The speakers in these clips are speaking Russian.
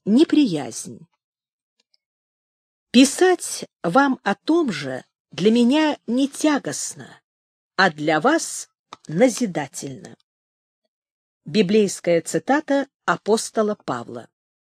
Неприязнь. Писать вам о том же для меня не тягостно, а для вас назидательно. Библейская цитата апостола Павла.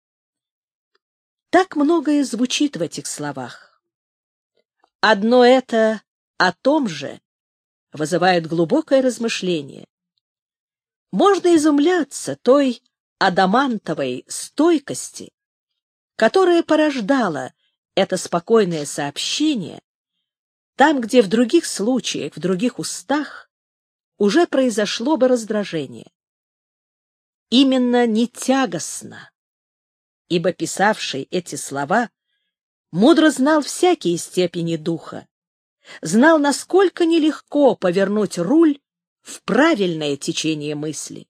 Так многое звучит в этих словах. Одно это о том же вызывает глубокое размышление. Можно изумляться той адамантовой стойкости, которая порождала это спокойное сообщение, там, где в других случаях, в других устах уже произошло бы раздражение. Именно не тягостно, ибо писавший эти слова мудро знал всякие степени духа, знал, насколько нелегко повернуть руль в правильное течение мысли.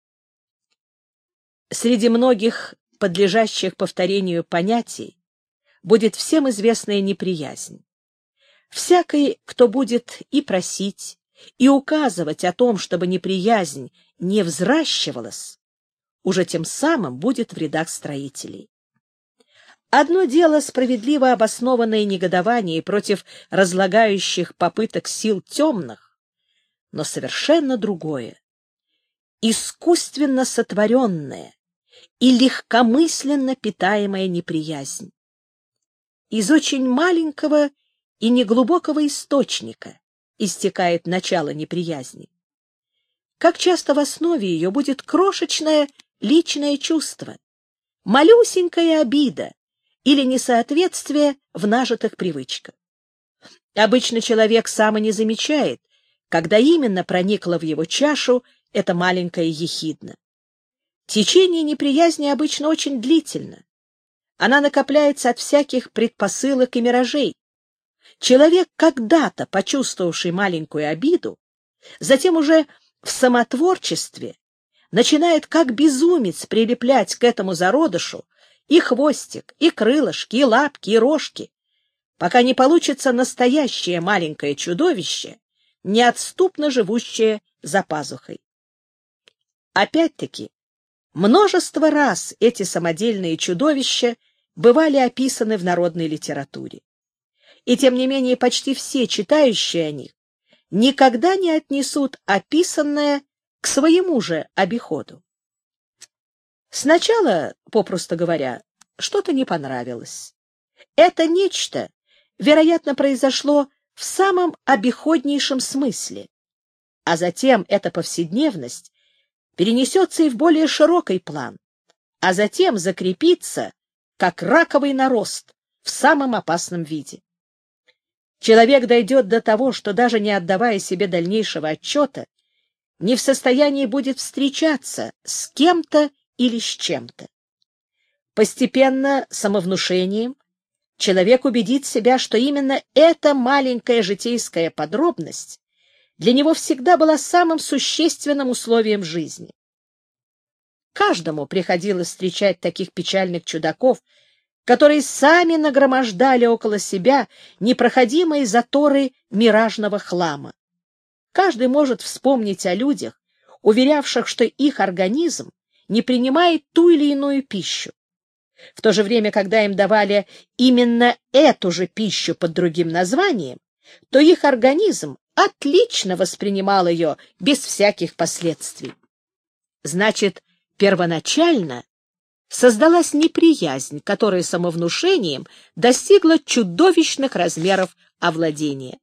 Среди многих подлежащих повторению понятий будет всем известная неприязнь. Всякий, кто будет и просить, и указывать о том, чтобы неприязнь не взращивалась, уже тем самым будет в рядах строителей. Одно дело справедливо обоснованное негодование против разлагающих попыток сил темных, но совершенно другое — искусственно сотворенная и легкомысленно питаемая неприязнь. Из очень маленького и неглубокого источника истекает начало неприязни. Как часто в основе ее будет крошечное личное чувство, малюсенькая обида или несоответствие в нажитых привычках. Обычно человек сам и не замечает, когда именно проникла в его чашу эта маленькая ехидна. Течение неприязни обычно очень длительно. Она накопляется от всяких предпосылок и миражей. Человек, когда-то почувствовавший маленькую обиду, затем уже в самотворчестве начинает как безумец прилеплять к этому зародышу и хвостик, и крылышки, и лапки, и рожки, пока не получится настоящее маленькое чудовище, неотступно живущее за пазухой. Опять-таки, множество раз эти самодельные чудовища бывали описаны в народной литературе. И тем не менее почти все читающие о них никогда не отнесут описанное к своему же обиходу. Сначала, попросту говоря, что-то не понравилось. Это нечто, вероятно, произошло в самом обиходнейшем смысле, а затем эта повседневность перенесется и в более широкий план, а затем закрепится, как раковый нарост, в самом опасном виде. Человек дойдет до того, что даже не отдавая себе дальнейшего отчета, не в состоянии будет встречаться с кем-то или с чем-то. Постепенно, самовнушением, человек убедит себя, что именно эта маленькая житейская подробность для него всегда была самым существенным условием жизни. Каждому приходилось встречать таких печальных чудаков, которые сами нагромождали около себя непроходимые заторы миражного хлама. Каждый может вспомнить о людях, уверявших, что их организм не принимает ту или иную пищу. В то же время, когда им давали именно эту же пищу под другим названием, то их организм отлично воспринимал ее без всяких последствий. Значит, первоначально создалась неприязнь, которая самовнушением достигла чудовищных размеров овладения.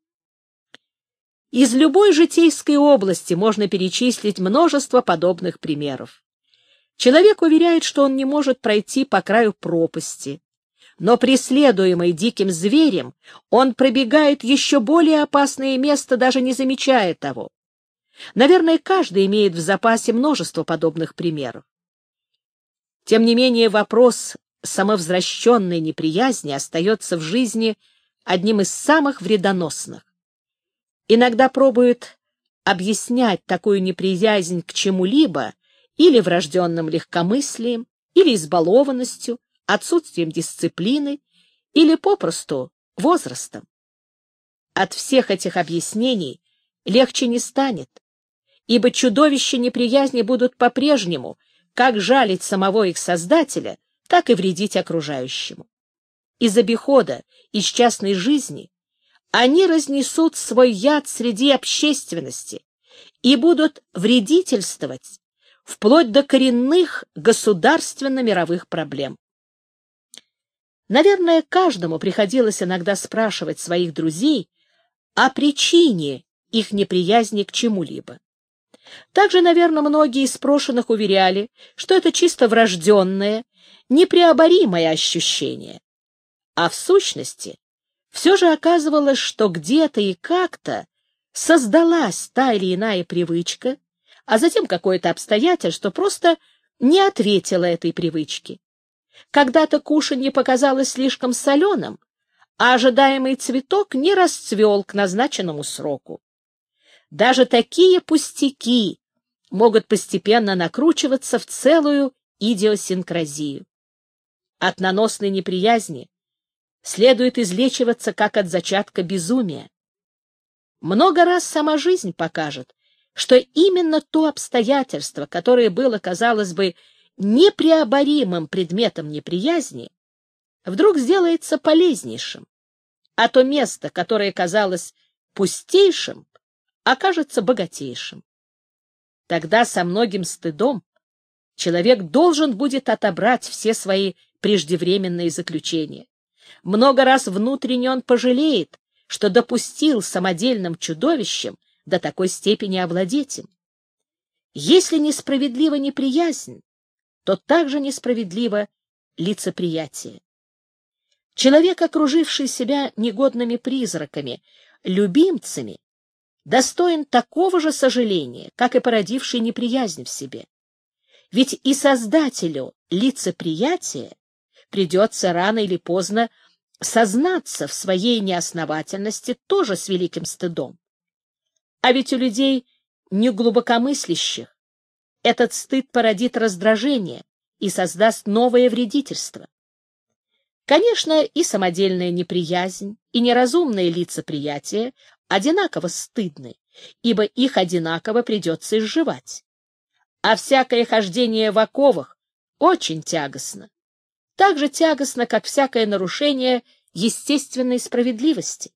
Из любой житейской области можно перечислить множество подобных примеров. Человек уверяет, что он не может пройти по краю пропасти, но преследуемый диким зверем, он пробегает еще более опасное место, даже не замечая того. Наверное, каждый имеет в запасе множество подобных примеров. Тем не менее, вопрос самовзвращенной неприязни остается в жизни одним из самых вредоносных. Иногда пробуют объяснять такую неприязнь к чему-либо или врожденным легкомыслием, или избалованностью, отсутствием дисциплины, или попросту возрастом. От всех этих объяснений легче не станет, ибо чудовища неприязни будут по-прежнему как жалить самого их создателя, так и вредить окружающему. Из обихода, из частной жизни они разнесут свой яд среди общественности и будут вредительствовать вплоть до коренных государственно-мировых проблем. Наверное, каждому приходилось иногда спрашивать своих друзей о причине их неприязни к чему-либо. Также, наверное, многие из спрошенных уверяли, что это чисто врожденное, непреоборимое ощущение. А в сущности, все же оказывалось, что где-то и как-то создалась та или иная привычка, а затем какое-то обстоятельство просто не ответило этой привычке. Когда-то кушанье показалось слишком соленым, а ожидаемый цветок не расцвел к назначенному сроку. Даже такие пустяки могут постепенно накручиваться в целую идиосинкразию. От наносной неприязни следует излечиваться как от зачатка безумия. Много раз сама жизнь покажет, что именно то обстоятельство, которое было, казалось бы, непреоборимым предметом неприязни, вдруг сделается полезнейшим, а то место, которое казалось пустейшим, окажется богатейшим. Тогда со многим стыдом человек должен будет отобрать все свои преждевременные заключения. Много раз внутренне он пожалеет, что допустил самодельным чудовищем до такой степени овладеть им. Если несправедлива неприязнь, то также несправедливо лицеприятие. Человек, окруживший себя негодными призраками, любимцами, достоин такого же сожаления, как и породивший неприязнь в себе. Ведь и создателю лицеприятия придется рано или поздно сознаться в своей неосновательности тоже с великим стыдом. А ведь у людей неглубокомыслящих этот стыд породит раздражение и создаст новое вредительство. Конечно, и самодельная неприязнь, и неразумное лицеприятие одинаково стыдны, ибо их одинаково придется изживать. А всякое хождение в оковах очень тягостно. Так же тягостно, как всякое нарушение естественной справедливости.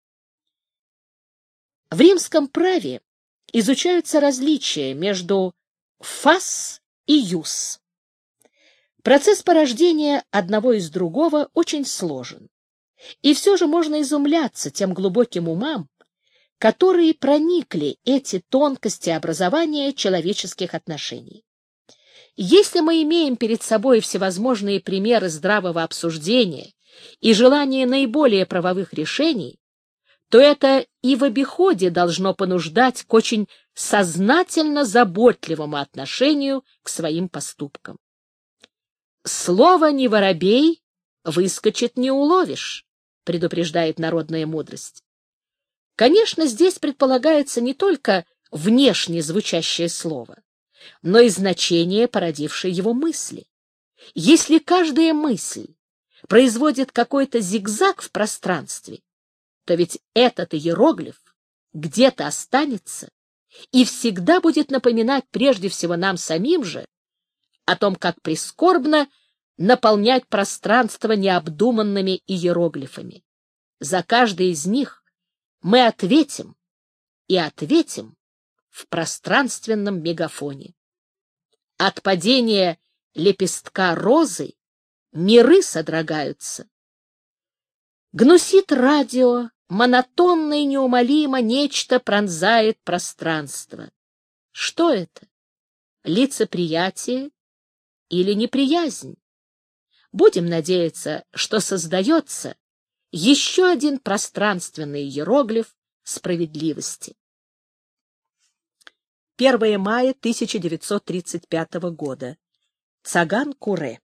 В римском праве изучаются различия между фас и юс. Процесс порождения одного из другого очень сложен, и все же можно изумляться тем глубоким умам, которые проникли эти тонкости образования человеческих отношений. Если мы имеем перед собой всевозможные примеры здравого обсуждения и желание наиболее правовых решений, то это и в обиходе должно понуждать к очень сознательно заботливому отношению к своим поступкам. «Слово не воробей, выскочит не уловишь», предупреждает народная мудрость. Конечно, здесь предполагается не только внешне звучащее слово, но и значение, породившее его мысли. Если каждая мысль производит какой-то зигзаг в пространстве, то ведь этот иероглиф где-то останется и всегда будет напоминать прежде всего нам самим же о том, как прискорбно наполнять пространство необдуманными иероглифами. За каждый из них мы ответим, и ответим в пространственном мегафоне. От падения лепестка розы миры содрогаются. Гнусит радио, монотонно и неумолимо нечто пронзает пространство. Что это? Лицеприятие или неприязнь? Будем надеяться, что создается еще один пространственный иероглиф справедливости. 1 мая 1935 года. Цаган-Куре.